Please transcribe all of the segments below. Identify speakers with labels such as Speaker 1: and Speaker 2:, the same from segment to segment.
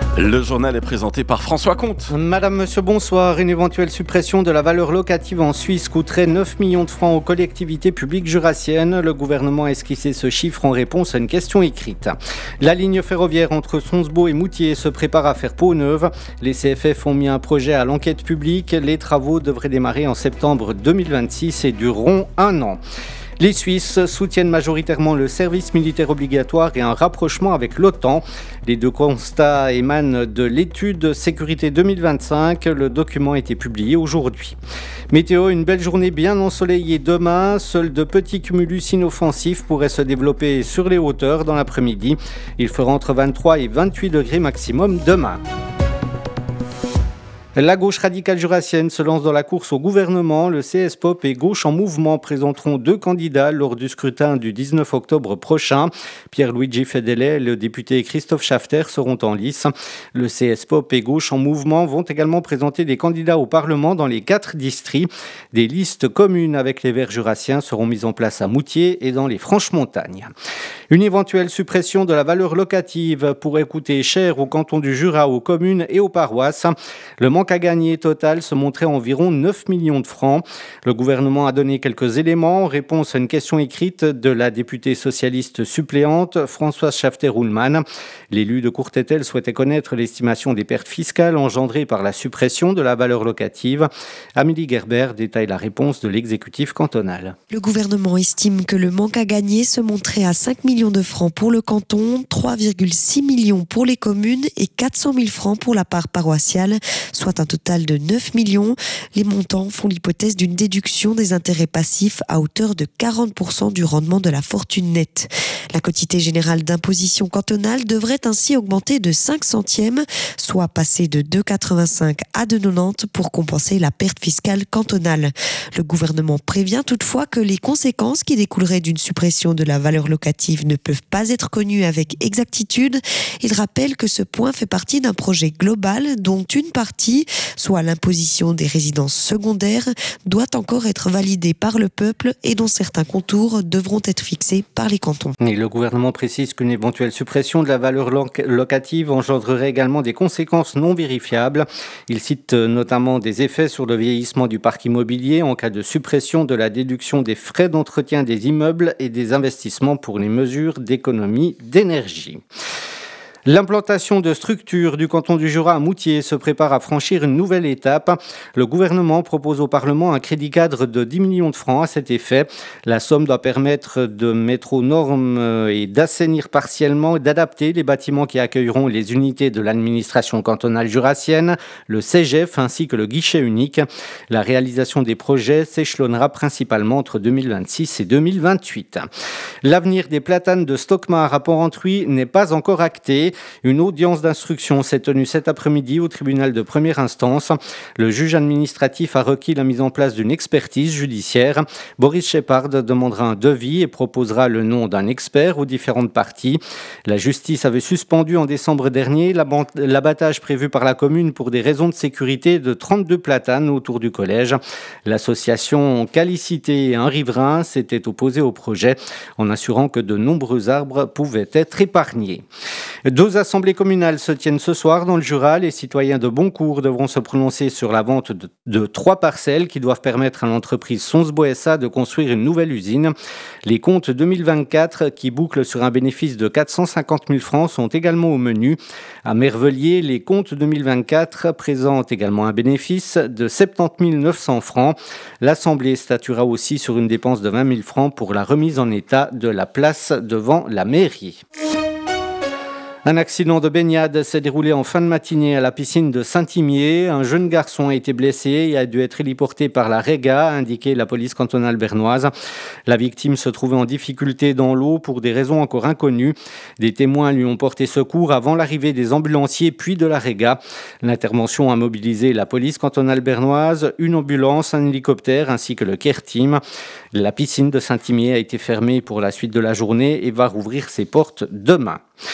Speaker 1: Le journal est présenté par François Comte.
Speaker 2: Madame, monsieur, bonsoir. Une éventuelle suppression de la valeur locative en Suisse coûterait 9 millions de francs aux collectivités publiques jurassiennes. Le gouvernement a esquissé ce chiffre en réponse à une question écrite. La ligne ferroviaire entre Sonsbo et Moutier se prépare à faire peau neuve. Les CFF ont mis un projet à l'enquête publique. Les travaux devraient démarrer en septembre 2026 et dureront 1 an. Les Suisses soutiennent majoritairement le service militaire obligatoire et un rapprochement avec l'OTAN. Les deux constats émanent de l'étude Sécurité 2025. Le document a été publié aujourd'hui. Météo, une belle journée bien ensoleillée demain. Seuls de petits cumulus inoffensifs pourraient se développer sur les hauteurs dans l'après-midi. Il fera entre 23 et 28 degrés maximum demain. La gauche radicale jurassienne se lance dans la course au gouvernement. Le CS-Pop et Gauche en mouvement présenteront 2 candidats lors du scrutin du 19 octobre prochain. Pierre-Luigi Fedele et le député Christophe Schafter seront en lice. Le CS-Pop et Gauche en mouvement vont également présenter des candidats au Parlement dans les 4 districts. Des listes communes avec les Verts jurassiens seront mises en place à Moutier et dans les Franches-Montagnes. Une éventuelle suppression de la valeur locative pourrait coûter cher au canton du Jura, aux communes et aux paroisses. Le manque à gagner total se montrait à environ 9 millions de francs. Le gouvernement a donné quelques éléments en réponse à une question écrite de la députée socialiste suppléante Françoise Schafter-Ullmann. L'élu de Courtétel souhaitait connaître l'estimation des pertes fiscales engendrées par la suppression de la valeur locative. Amélie Gerber détaille la réponse de l'exécutif cantonal.
Speaker 3: Le gouvernement estime que le manque à gagner se monterait à 5 millions de francs pour le canton, 3,6 millions pour les communes et 400 000 francs pour la part paroissiale, soit un total de 9 millions. Les montants font l'hypothèse d'une déduction des intérêts passifs à hauteur de 40% du rendement de la fortune nette. La quotité générale d'imposition cantonale devrait ainsi augmenter de 5 centièmes, soit passer de 2,85 à 2,90 pour compenser la perte fiscale cantonale. Le gouvernement prévient toutefois que les conséquences qui découleraient d'une suppression de la valeur locative ne peuvent pas être connues avec exactitude. Il rappelle que ce point fait partie d'un projet global dont une partie, soit l'imposition des résidences secondaires, doit encore être validée par le peuple et dont certains contours devront être fixés par les cantons.
Speaker 2: Et le gouvernement précise qu'une éventuelle suppression de la valeur locative engendrerait également des conséquences non vérifiables. Il cite notamment des effets sur le vieillissement du parc immobilier en cas de suppression de la déduction des frais d'entretien des immeubles et des investissements pour les mesures d'économie d'énergie. L'implantation de structures du canton du Jura à Moutier se prépare à franchir une nouvelle étape. Le gouvernement propose au Parlement un crédit cadre de 10 millions de francs à cet effet. La somme doit permettre de mettre aux normes et d'assainir partiellement et d'adapter les bâtiments qui accueilleront les unités de l'administration cantonale jurassienne, le CEGEF ainsi que le guichet unique. La réalisation des projets s'échelonnera principalement entre 2026 et 2028. L'avenir des platanes de Stockmar à Port-Entruy n'est pas encore acté. Une audience d'instruction s'est tenue cet après-midi au tribunal de première instance. Le juge administratif a requis la mise en place d'une expertise judiciaire. Boris Shepard demandera un devis et proposera le nom d'un expert aux différentes parties. La justice avait suspendu en décembre dernier l'abattage prévu par la commune pour des raisons de sécurité de 32 platanes autour du collège. L'association Calicité et un riverain s'était opposée au projet en assurant que de nombreux arbres pouvaient être épargnés. 2 assemblées communales se tiennent ce soir dans le Jura. Les citoyens de Boncourt devront se prononcer sur la vente de 3 parcelles qui doivent permettre à l'entreprise Sonsbo SA de construire une nouvelle usine. Les comptes 2024 qui bouclent sur un bénéfice de 450 000 francs sont également au menu. À Mervelier, les comptes 2024 présentent également un bénéfice de 70 900 francs. L'Assemblée statuera aussi sur une dépense de 20 000 francs pour la remise en état de la place devant la mairie. Un accident de baignade s'est déroulé en fin de matinée à la piscine de Saint-Imier. Un jeune garçon a été blessé et a dû être héliporté par la Rega, a indiqué la police cantonale bernoise. La victime se trouvait en difficulté dans l'eau pour des raisons encore inconnues. Des témoins lui ont porté secours avant l'arrivée des ambulanciers puis de la Rega. L'intervention a mobilisé la police cantonale bernoise, une ambulance, un hélicoptère ainsi que le Care Team. La piscine de Saint-Imier a été fermée pour la suite de la journée et va rouvrir ses portes demain.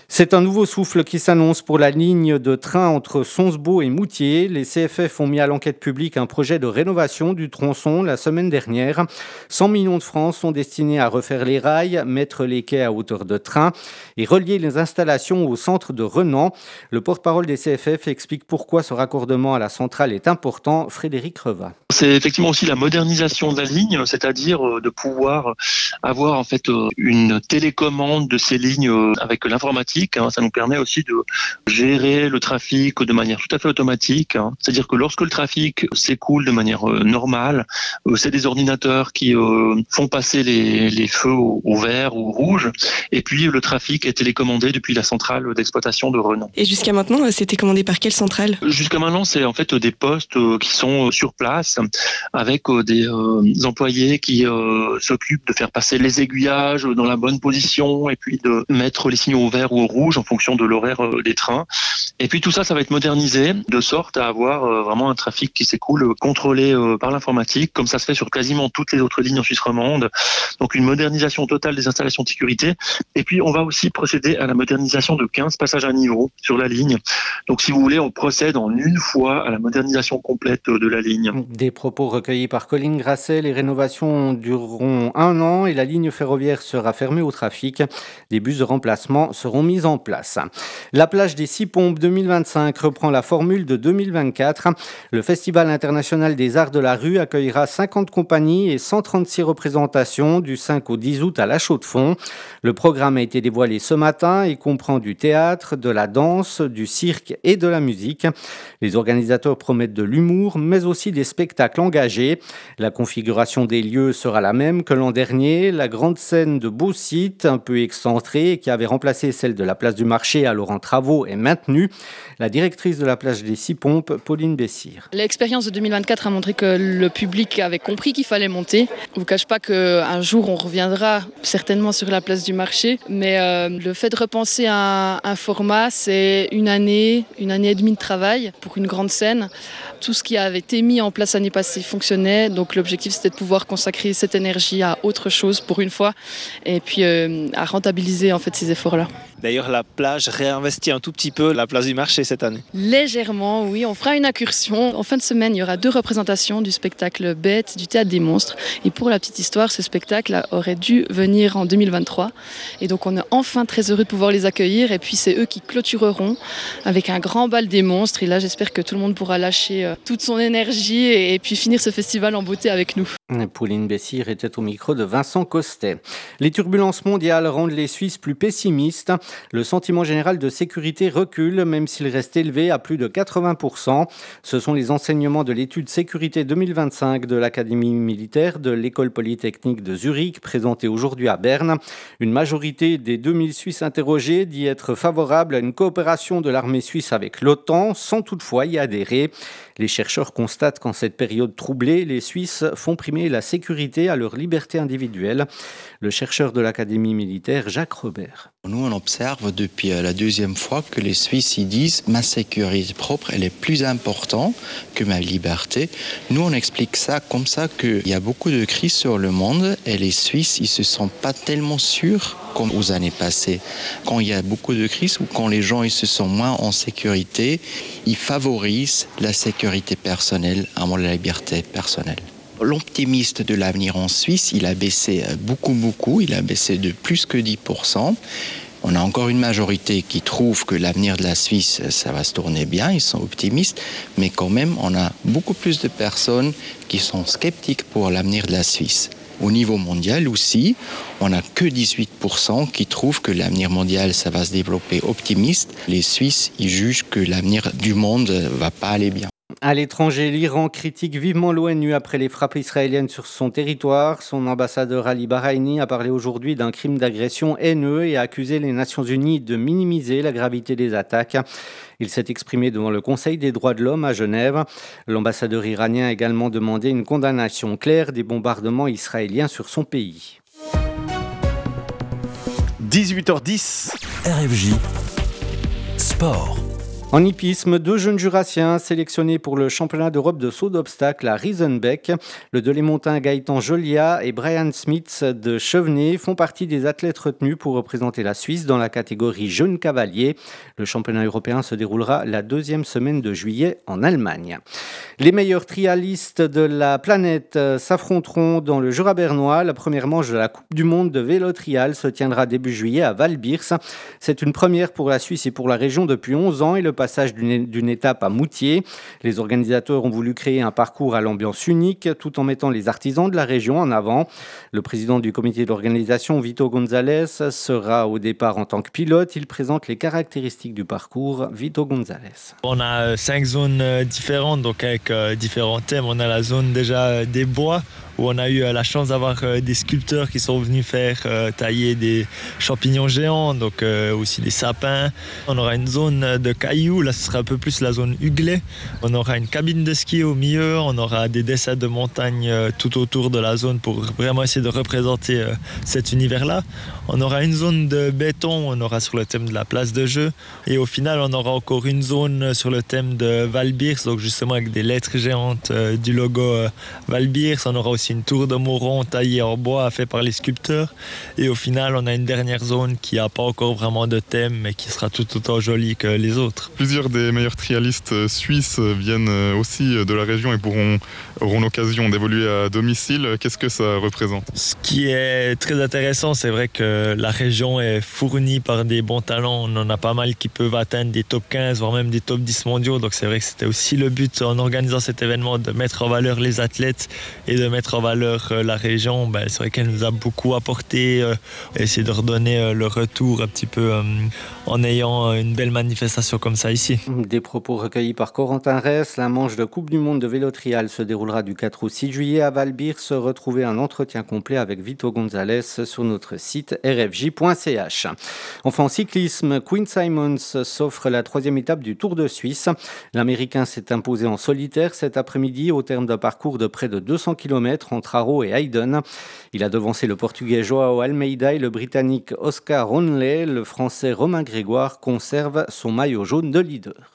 Speaker 2: C'est un nouveau souffle qui s'annonce pour la ligne de train entre Sonsbeau et Moutier. Les CFF ont mis à l'enquête publique un projet de rénovation du tronçon la semaine dernière. 100 millions de francs sont destinés à refaire les rails, mettre les quais à hauteur de train et relier les installations au centre de Renan. Le porte-parole des CFF explique pourquoi ce raccordement à la centrale est important. Frédéric Reva.
Speaker 4: C'est effectivement aussi la modernisation de la ligne, c'est-à-dire de pouvoir avoir en fait une télécommande de ces lignes avec l'informatique. Ça nous permet aussi de gérer le trafic de manière tout à fait automatique. C'est-à-dire que lorsque le trafic s'écoule de manière normale, c'est des ordinateurs qui font passer les feux au vert ou au rouge, et puis le trafic est télécommandé depuis la centrale d'exploitation de Renan.
Speaker 5: Et jusqu'à maintenant, c'était commandé par quelle centrale ?
Speaker 4: Jusqu'à maintenant, c'est en fait des postes qui sont sur place avec des employés qui s'occupent de faire passer les aiguillages dans la bonne position et puis de mettre les signaux au vert ou au rouge en fonction de l'horaire des trains. Et puis tout ça, ça va être modernisé de sorte à avoir vraiment un trafic qui s'écoule contrôlé par l'informatique, comme ça se fait sur quasiment toutes les autres lignes en Suisse romande. Donc une modernisation totale des installations de sécurité. Et puis on va aussi procéder à la modernisation de 15 passages à niveau sur la ligne. Donc si vous voulez, on procède en une fois à la modernisation complète de la ligne.
Speaker 2: Des propos recueillis par Colline Grasset. Les rénovations dureront 1 an et la ligne ferroviaire sera fermée au trafic. Des bus de remplacement seront mis en place. La plage des 6 Pompes 2025 reprend la formule de 2024. Le Festival international des arts de la rue accueillera 50 compagnies et 136 représentations du 5 au 10 août à La Chaux-de-Fonds. Le programme a été dévoilé ce matin et comprend du théâtre, de la danse, du cirque et de la musique. Les organisateurs promettent de l'humour, mais aussi des spectacles engagés. La configuration des lieux sera la même que l'an dernier. La grande scène de Beau-Site, un peu excentrée, qui avait remplacé celle de la place du marché alors en travaux, est maintenue. La directrice de la plage des 6 Pompes, Pauline Bessire.
Speaker 6: L'expérience de 2024 a montré que le public avait compris qu'il fallait monter. Je ne vous cache pas qu'un jour on reviendra certainement sur la place du marché, mais le fait de repenser un format, c'est une année et demie de travail pour une grande scène. Tout ce qui avait été mis en place l'année passée fonctionnait, donc l'objectif c'était de pouvoir consacrer cette énergie à autre chose pour une fois et puis à rentabiliser en fait ces efforts-là.
Speaker 7: D'ailleurs, la plage réinvestit un tout petit peu la place du marché cette année.
Speaker 6: Légèrement, oui. On fera une incursion. En fin de semaine, il y aura 2 représentations du spectacle Bête, du théâtre des monstres. Et pour la petite histoire, ce spectacle aurait dû venir en 2023. Et donc, on est enfin très heureux de pouvoir les accueillir. Et puis, c'est eux qui clôtureront avec un grand bal des monstres. Et là, j'espère que tout le monde pourra lâcher toute son énergie et puis finir ce festival en beauté avec nous.
Speaker 2: Pauline Bessire était au micro de Vincent Costet. Les turbulences mondiales rendent les Suisses plus pessimistes. Le sentiment général de sécurité recule, même s'il reste élevé à plus de 80%. Ce sont les enseignements de l'étude Sécurité 2025 de l'Académie militaire de l'École polytechnique de Zurich, présentée aujourd'hui à Berne. Une majorité des 2000 Suisses interrogés dit être favorable à une coopération de l'armée suisse avec l'OTAN, sans toutefois y adhérer. Les chercheurs constatent qu'en cette période troublée, les Suisses font primer la sécurité à leur liberté individuelle. Le chercheur de l'Académie militaire, Jacques Robert.
Speaker 8: Nous, on observe depuis la 2e fois que les Suisses ils disent « ma sécurité propre, elle est plus importante que ma liberté ». Nous, on explique ça comme ça qu'il y a beaucoup de crises sur le monde et les Suisses, ils se sentent pas tellement sûrs comme aux années passées. Quand il y a beaucoup de crises ou quand les gens ils se sentent moins en sécurité, ils favorisent la sécurité personnelle avant la liberté personnelle. L'optimiste de l'avenir en Suisse, il a baissé beaucoup, il a baissé de plus que 10%. On a encore une majorité qui trouve que l'avenir de la Suisse, ça va se tourner bien, ils sont optimistes, mais quand même, on a beaucoup plus de personnes qui sont sceptiques pour l'avenir de la Suisse. Au niveau mondial aussi, on n'a que 18% qui trouvent que l'avenir mondial, ça va se développer optimiste. Les Suisses, ils jugent que l'avenir du monde va pas aller bien.
Speaker 2: À l'étranger, l'Iran critique vivement l'ONU après les frappes israéliennes sur son territoire. Son ambassadeur Ali Bahraini a parlé aujourd'hui d'un crime d'agression haineux et a accusé les Nations Unies de minimiser la gravité des attaques. Il s'est exprimé devant le Conseil des droits de l'homme à Genève. L'ambassadeur iranien a également demandé une condamnation claire des bombardements israéliens sur son pays.
Speaker 1: 18h10.
Speaker 9: RFJ Sport.
Speaker 2: En hippisme, 2 jeunes jurassiens sélectionnés pour le championnat d'Europe de saut d'obstacles à Riesenbeck. Le Delémontain Gaëtan Jolia et Brian Smith de Chevenay font partie des athlètes retenus pour représenter la Suisse dans la catégorie jeunes cavaliers. Le championnat européen se déroulera la 2e semaine de juillet en Allemagne. Les meilleurs trialistes de la planète s'affronteront dans le Jura bernois. La première manche de la Coupe du monde de vélo trial se tiendra début juillet à Val-Birs. C'est une première pour la Suisse et pour la région depuis 11 ans et le passage d'une étape à Moutier. Les organisateurs ont voulu créer un parcours à l'ambiance unique tout en mettant les artisans de la région en avant. Le président du comité d'organisation, Vito González, sera au départ en tant que pilote. Il présente les caractéristiques du parcours. Vito González.
Speaker 9: On a 5 zones différentes, donc avec différents thèmes. On a la zone déjà des bois, où on a eu la chance d'avoir des sculpteurs qui sont venus faire tailler des champignons géants, donc aussi des sapins. On aura une zone de cailloux, là ce sera un peu plus la zone huglée. On aura une cabine de ski au milieu, on aura des dessins de montagne tout autour de la zone pour vraiment essayer de représenter cet univers-là. On aura une zone de béton, on aura sur le thème de la place de jeu. Et au final, on aura encore une zone sur le thème de Val-Birs, donc justement avec des lettres géantes du logo Val-Birs. On aura aussi une tour de Mauron taillée en bois fait par les sculpteurs. Et au final, on a une dernière zone qui n'a pas encore vraiment de thème, mais qui sera tout autant jolie que les autres.
Speaker 10: Plusieurs des meilleurs trialistes suisses viennent aussi de la région et auront l'occasion d'évoluer à domicile. Qu'est-ce que ça représente ?
Speaker 9: Ce qui est très intéressant, c'est vrai que la région est fournie par des bons talents. On en a pas mal qui peuvent atteindre des top 15, voire même des top 10 mondiaux. Donc c'est vrai que c'était aussi le but en organisant cet événement, de mettre en valeur les athlètes et de mettre en valeur la région. C'est vrai qu'elle nous a beaucoup apporté, essayer de redonner le retour un petit peu en ayant une belle manifestation comme ça ici.
Speaker 2: Des propos recueillis par Corentin Ress. La manche de Coupe du Monde de vélo trial se déroulera du 4 au 6 juillet à Val-Birs. Retrouvez un entretien complet avec Vito González sur notre site rfj.ch. Enfin, en cyclisme, Quinn Simmons s'offre la 3e étape du Tour de Suisse. L'Américain s'est imposé en solitaire cet après-midi au terme d'un parcours de près de 200 km entre Haro et Hayden. Il a devancé le Portugais Joao Almeida et le Britannique Oscar Ronley. Le Français Romain Grégoire conserve son maillot jaune de leader.